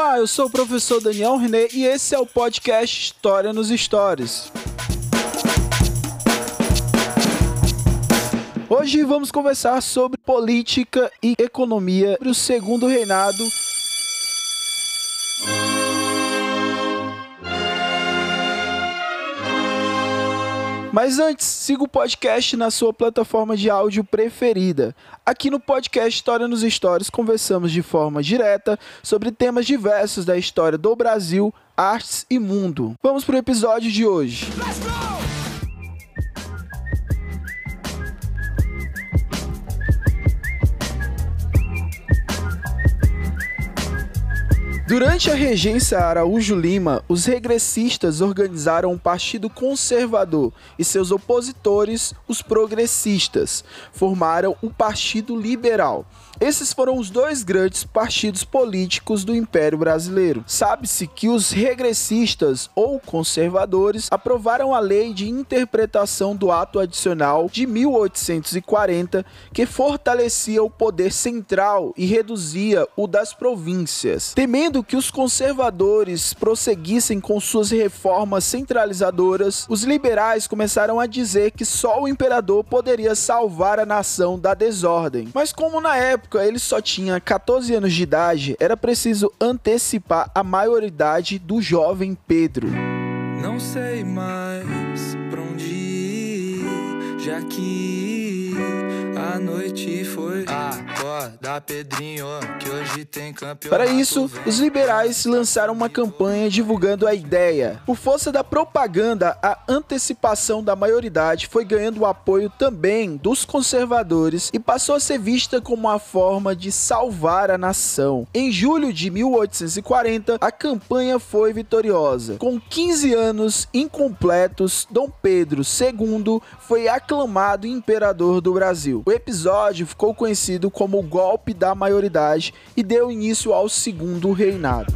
Olá, eu sou o professor Daniel René e esse é o podcast História nos Stories. Hoje vamos conversar sobre política e economia sobre o Segundo Reinado. Mas antes, siga o podcast na sua plataforma de áudio preferida. Aqui no podcast História nos Stories conversamos de forma direta sobre temas diversos da história do Brasil, artes e mundo. Vamos para o episódio de hoje. Let's go! Durante a regência Araújo Lima, os regressistas organizaram um partido conservador e seus opositores, os progressistas, formaram o Partido Liberal. Esses foram os dois grandes partidos políticos do Império Brasileiro. Sabe-se que os regressistas ou conservadores aprovaram a Lei de Interpretação do Ato Adicional de 1840, que fortalecia o poder central e reduzia o das províncias. Temendo que os conservadores prosseguissem com suas reformas centralizadoras, os liberais começaram a dizer que só o imperador poderia salvar a nação da desordem. Mas como na época ele só tinha 14 anos de idade, era preciso antecipar a maioridade do jovem Pedro. Não sei mais pra onde ir, já que a noite foi. Acorda, Pedrinho, que hoje tem campeonato. Para isso, os liberais lançaram uma campanha divulgando a ideia. Por força da propaganda, a antecipação da maioridade foi ganhando o apoio também dos conservadores e passou a ser vista como uma forma de salvar a nação. Em julho de 1840, a campanha foi vitoriosa. Com 15 anos incompletos, Dom Pedro II foi aclamado imperador do Brasil. O episódio ficou conhecido como o golpe da maioridade e deu início ao Segundo Reinado.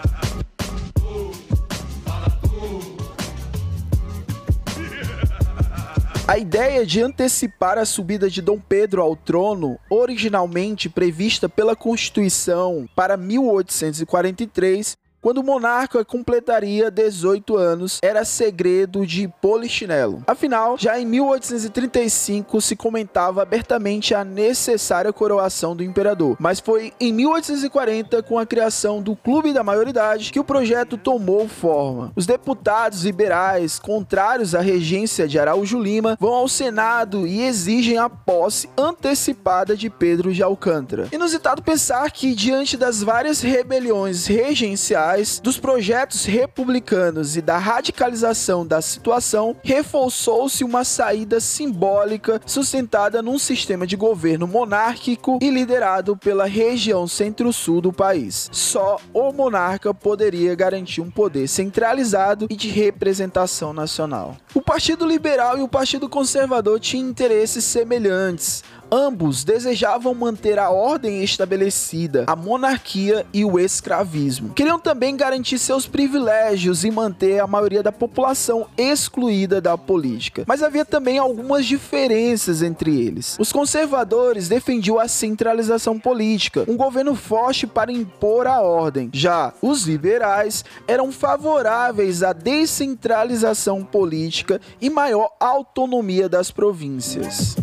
A ideia de antecipar a subida de Dom Pedro ao trono, originalmente prevista pela Constituição para 1843, quando o monarca completaria 18 anos, era segredo de Polichinelo. Afinal, já em 1835 se comentava abertamente a necessária coroação do imperador, mas foi em 1840, com a criação do Clube da Maioridade, que o projeto tomou forma. Os deputados liberais, contrários à regência de Araújo Lima, vão ao Senado e exigem a posse antecipada de Pedro de Alcântara. Inusitado pensar que, diante das várias rebeliões regenciais, dos projetos republicanos e da radicalização da situação, reforçou-se uma saída simbólica sustentada num sistema de governo monárquico e liderado pela região centro-sul do país. Só o monarca poderia garantir um poder centralizado e de representação nacional. O Partido Liberal e o Partido Conservador tinham interesses semelhantes. Ambos desejavam manter a ordem estabelecida, a monarquia e o escravismo. Queriam também garantir seus privilégios e manter a maioria da população excluída da política. Mas havia também algumas diferenças entre eles. Os conservadores defendiam a centralização política, um governo forte para impor a ordem. Já os liberais eram favoráveis à descentralização política e maior autonomia das províncias.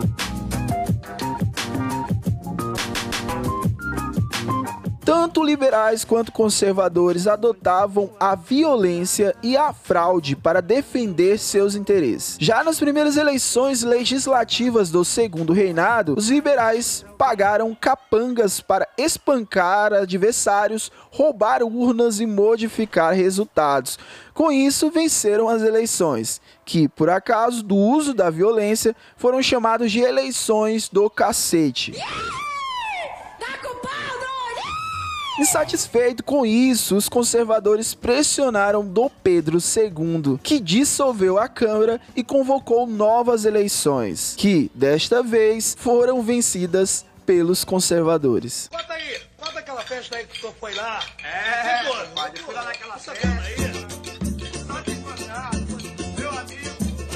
Tanto liberais quanto conservadores adotavam a violência e a fraude para defender seus interesses. Já nas primeiras eleições legislativas do Segundo Reinado, os liberais pagaram capangas para espancar adversários, roubar urnas e modificar resultados. Com isso, venceram as eleições, que, por acaso do uso da violência, foram chamadas de eleições do cacete. Insatisfeito com isso, os conservadores pressionaram Dom Pedro II, que dissolveu a Câmara e convocou novas eleições, que, desta vez, foram vencidas pelos conservadores. Conta aí, conta aquela festa aí que o senhor foi lá. Pode fui lá naquela festa aí. Meu amigo.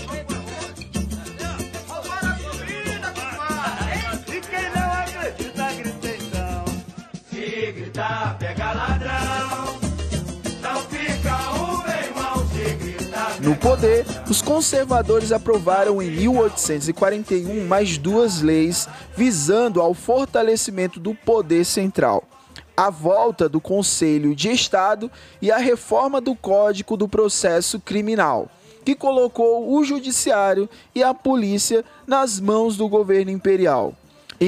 Roubaram a sobrinha, compadre. E quem não acredita, grita então. Se gritar, pega ladrão. No poder, os conservadores aprovaram em 1841 mais 2 leis visando ao fortalecimento do poder central, a volta do Conselho de Estado e a reforma do Código do Processo Criminal, que colocou o judiciário e a polícia nas mãos do governo imperial. Em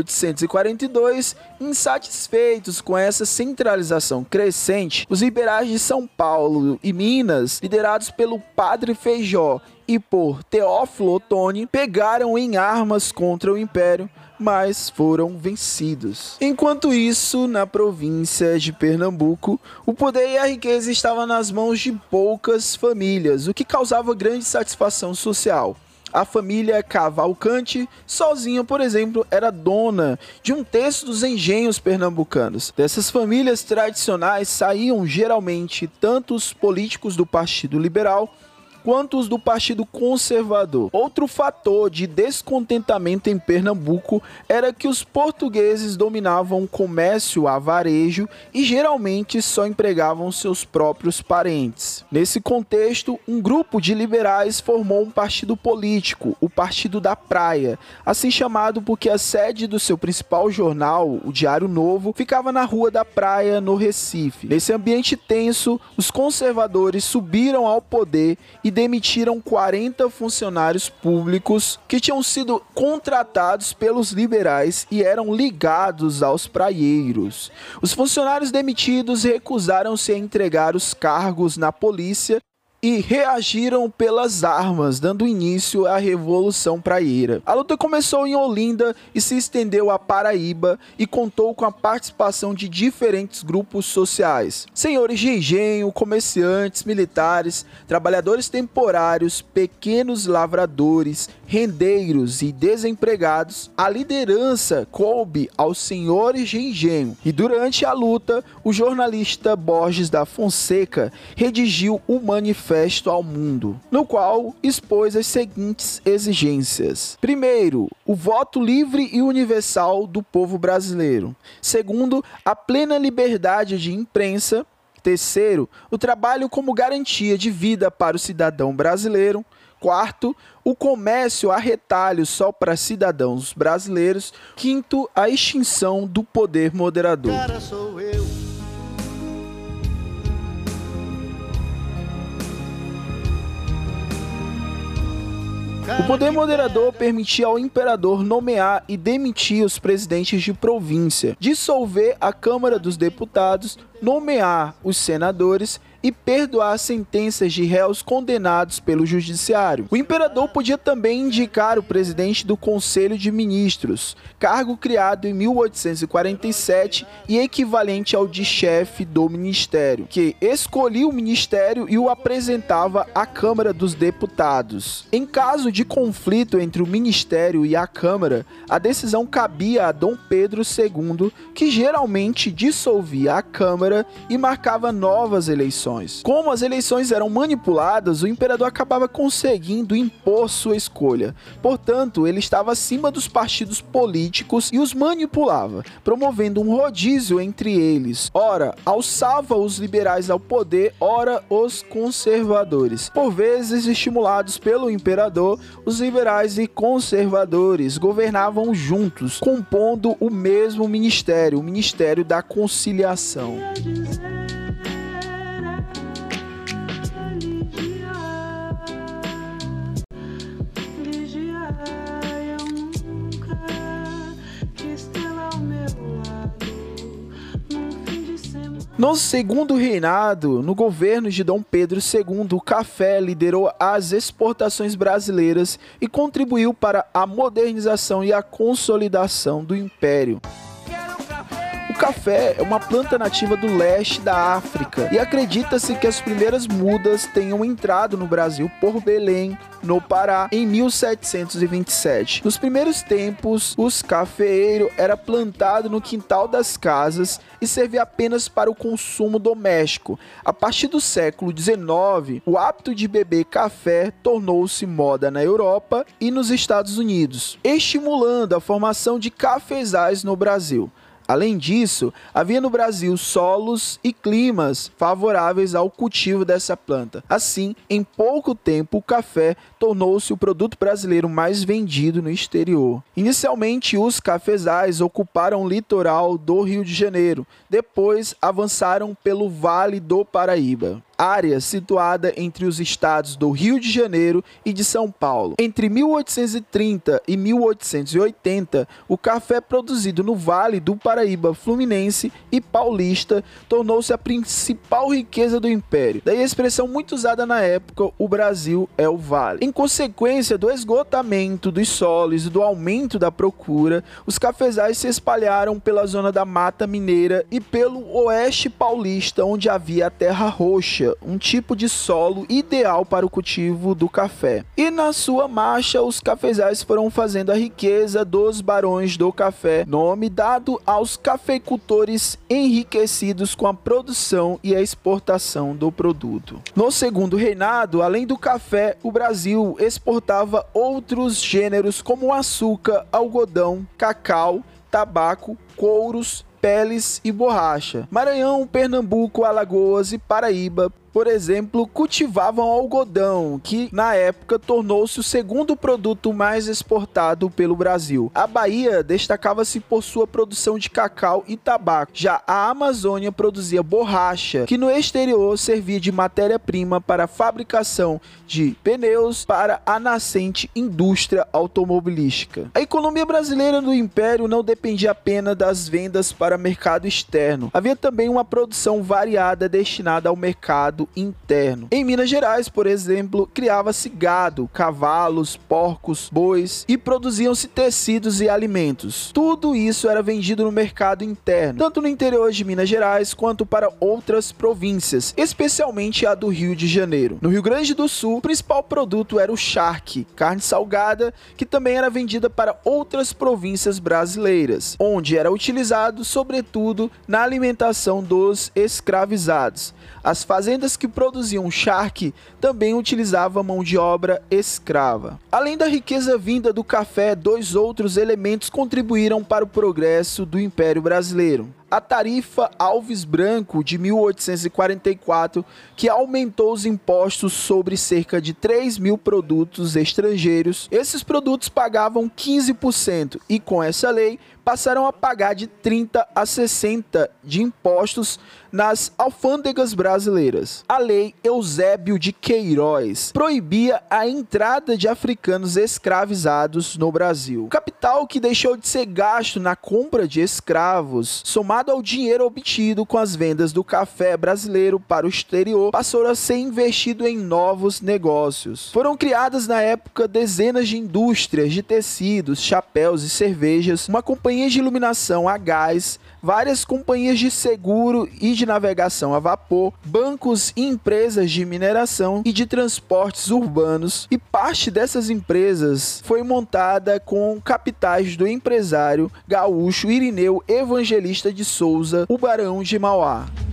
1842, insatisfeitos com essa centralização crescente, os liberais de São Paulo e Minas, liderados pelo Padre Feijó e por Teófilo Otoni, pegaram em armas contra o Império, mas foram vencidos. Enquanto isso, na província de Pernambuco, o poder e a riqueza estavam nas mãos de poucas famílias, o que causava grande satisfação social. A família Cavalcante, sozinha, por exemplo, era dona de 1/3 dos engenhos pernambucanos. Dessas famílias tradicionais saíam geralmente tanto os políticos do Partido Liberal quanto os do Partido Conservador. Outro fator de descontentamento em Pernambuco era que os portugueses dominavam o comércio a varejo e geralmente só empregavam seus próprios parentes. Nesse contexto, um grupo de liberais formou um partido político, o Partido da Praia, assim chamado porque a sede do seu principal jornal, o Diário Novo, ficava na Rua da Praia, no Recife. Nesse ambiente tenso, os conservadores subiram ao poder e demitiram 40 funcionários públicos que tinham sido contratados pelos liberais e eram ligados aos praieiros. Os funcionários demitidos recusaram-se a entregar os cargos na polícia e reagiram pelas armas, dando início à Revolução Praieira. A luta começou em Olinda e se estendeu à Paraíba e contou com a participação de diferentes grupos sociais: senhores de engenho, comerciantes, militares, trabalhadores temporários, pequenos lavradores, rendeiros e desempregados. A liderança coube aos senhores de engenho e durante a luta, o jornalista Borges da Fonseca redigiu o Manifesto ao Mundo, no qual expôs as seguintes exigências: primeiro, o voto livre e universal do povo brasileiro; segundo, a plena liberdade de imprensa; terceiro, o trabalho como garantia de vida para o cidadão brasileiro; quarto, o comércio a retalho só para cidadãos brasileiros; quinto, a extinção do poder moderador. Cara, sou eu. O poder moderador permitia ao imperador nomear e demitir os presidentes de província, dissolver a Câmara dos Deputados, nomear os senadores e perdoar sentenças de réus condenados pelo judiciário. O imperador podia também indicar o presidente do Conselho de Ministros, cargo criado em 1847 e equivalente ao de chefe do ministério, que escolhia o ministério e o apresentava à Câmara dos Deputados. Em caso de conflito entre o ministério e a Câmara, a decisão cabia a Dom Pedro II, que geralmente dissolvia a Câmara e marcava novas eleições. Como as eleições eram manipuladas, o imperador acabava conseguindo impor sua escolha. Portanto, ele estava acima dos partidos políticos e os manipulava, promovendo um rodízio entre eles. Ora, alçava os liberais ao poder, ora os conservadores. Por vezes, estimulados pelo imperador, os liberais e conservadores governavam juntos, compondo o mesmo ministério, o Ministério da Conciliação. No segundo reinado, no governo de Dom Pedro II, o café liderou as exportações brasileiras e contribuiu para a modernização e a consolidação do império. O café é uma planta nativa do leste da África e acredita-se que as primeiras mudas tenham entrado no Brasil por Belém, no Pará, em 1727. Nos primeiros tempos, os cafeeiro era plantado no quintal das casas e servia apenas para o consumo doméstico. A partir do século XIX, o hábito de beber café tornou-se moda na Europa e nos Estados Unidos, estimulando a formação de cafezais no Brasil. Além disso, havia no Brasil solos e climas favoráveis ao cultivo dessa planta. Assim, em pouco tempo, o café tornou-se o produto brasileiro mais vendido no exterior. Inicialmente, os cafezais ocuparam o litoral do Rio de Janeiro, depois avançaram pelo Vale do Paraíba, área situada entre os estados do Rio de Janeiro e de São Paulo. Entre 1830 e 1880, o café produzido no Vale do Paraíba Fluminense e Paulista tornou-se a principal riqueza do Império. Daí a expressão muito usada na época, o Brasil é o Vale. Em consequência do esgotamento dos solos e do aumento da procura, os cafezais se espalharam pela zona da Mata Mineira e pelo oeste paulista, onde havia a terra roxa, um tipo de solo ideal para o cultivo do café. E na sua marcha, os cafezais foram fazendo a riqueza dos barões do café, nome dado aos cafeicultores enriquecidos com a produção e a exportação do produto. No segundo reinado, além do café, o Brasil exportava outros gêneros como açúcar, algodão, cacau, tabaco, couros, peles e borracha. Maranhão, Pernambuco, Alagoas e Paraíba, por exemplo, cultivavam algodão, que na época tornou-se o segundo produto mais exportado pelo Brasil. A Bahia destacava-se por sua produção de cacau e tabaco. Já a Amazônia produzia borracha, que no exterior servia de matéria-prima para a fabricação de pneus para a nascente indústria automobilística. A economia brasileira do Império não dependia apenas das vendas para mercado externo. Havia também uma produção variada destinada ao mercado interno. Em Minas Gerais, por exemplo, criava-se gado, cavalos, porcos, bois e produziam-se tecidos e alimentos. Tudo isso era vendido no mercado interno, tanto no interior de Minas Gerais quanto para outras províncias, especialmente a do Rio de Janeiro. No Rio Grande do Sul, o principal produto era o charque, carne salgada, que também era vendida para outras províncias brasileiras, onde era utilizado sobretudo na alimentação dos escravizados. As fazendas que produziam charque também utilizavam mão de obra escrava. Além da riqueza vinda do café, dois outros elementos contribuíram para o progresso do Império Brasileiro. A tarifa Alves Branco de 1844, que aumentou os impostos sobre cerca de 3.000 produtos estrangeiros. Esses produtos pagavam 15% e com essa lei passaram a pagar de 30 a 60 de impostos nas alfândegas brasileiras. A Lei Eusébio de Queiroz proibia a entrada de africanos escravizados no Brasil. O capital que deixou de ser gasto na compra de escravos, somado ao dinheiro obtido com as vendas do café brasileiro para o exterior, passou a ser investido em novos negócios. Foram criadas na época dezenas de indústrias de tecidos, chapéus e cervejas, uma companhia de iluminação a gás, várias companhias de seguro e de navegação a vapor, bancos e empresas de mineração e de transportes urbanos, e parte dessas empresas foi montada com capitais do empresário gaúcho Irineu Evangelista de Souza, o Barão de Mauá.